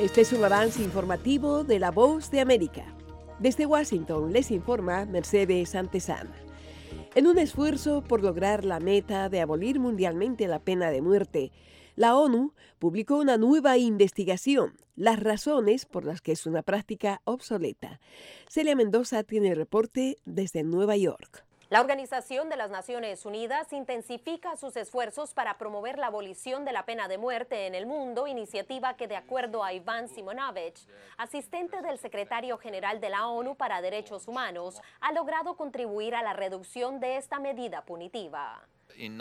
Este es un avance informativo de La Voz de América. Desde Washington les informa Mercedes Antezana. En un esfuerzo por lograr la meta de abolir mundialmente la pena de muerte, la ONU publicó una nueva investigación, las razones por las que es una práctica obsoleta. Celia Mendoza tiene el reporte desde Nueva York. La Organización de las Naciones Unidas intensifica sus esfuerzos para promover la abolición de la pena de muerte en el mundo, iniciativa que, de acuerdo a Ivan Simonovic, asistente del secretario general de la ONU para Derechos Humanos, ha logrado contribuir a la reducción de esta medida punitiva. En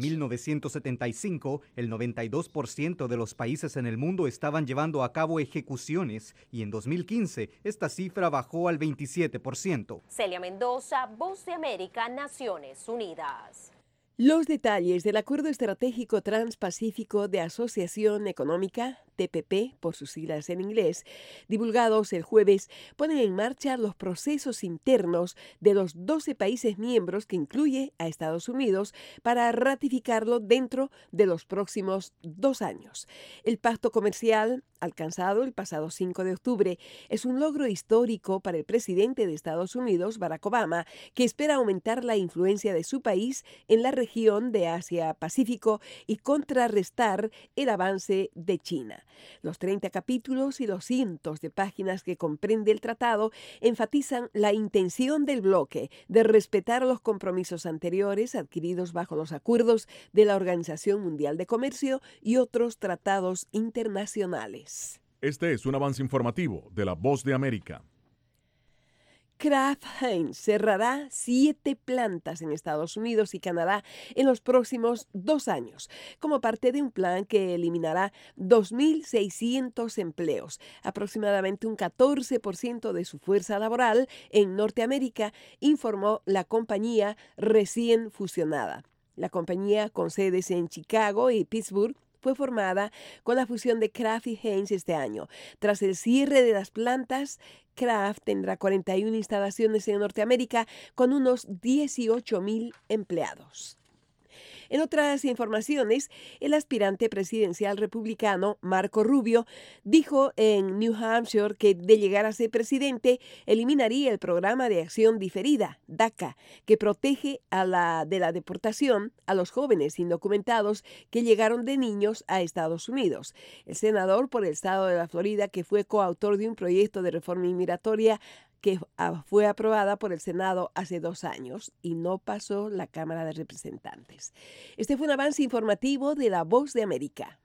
1975, el 92% de los países en el mundo estaban llevando a cabo ejecuciones y en 2015 esta cifra bajó al 27%. Celia Mendoza, Voz de América, Naciones Unidas. Los detalles del Acuerdo Estratégico Transpacífico de Asociación Económica, TPP por sus siglas en inglés, divulgados el jueves, ponen en marcha los procesos internos de los 12 países miembros que incluye a Estados Unidos para ratificarlo dentro de los próximos 2 años. El pacto comercial alcanzado el pasado 5 de octubre es un logro histórico para el presidente de Estados Unidos, Barack Obama, que espera aumentar la influencia de su país en la región de Asia-Pacífico y contrarrestar el avance de China. Los 30 capítulos y los cientos de páginas que comprende el tratado enfatizan la intención del bloque de respetar los compromisos anteriores adquiridos bajo los acuerdos de la Organización Mundial de Comercio y otros tratados internacionales. Este es un avance informativo de La Voz de América. Kraft Heinz cerrará 7 plantas en Estados Unidos y Canadá en los próximos 2 años, como parte de un plan que eliminará 2.600 empleos, aproximadamente un 14% de su fuerza laboral en Norteamérica, informó la compañía recién fusionada. La compañía, con sedes en Chicago y Pittsburgh, fue formada con la fusión de Kraft y Heinz este año. Tras el cierre de las plantas, Kraft tendrá 41 instalaciones en Norteamérica con unos 18.000 empleados. En otras informaciones, el aspirante presidencial republicano Marco Rubio dijo en New Hampshire que, de llegar a ser presidente, eliminaría el programa de acción diferida, DACA, que protege de la deportación a los jóvenes indocumentados que llegaron de niños a Estados Unidos. El senador por el estado de la Florida, que fue coautor de un proyecto de reforma inmigratoria que fue aprobada por el Senado hace 2 años y no pasó la Cámara de Representantes. Este fue un avance informativo de La Voz de América.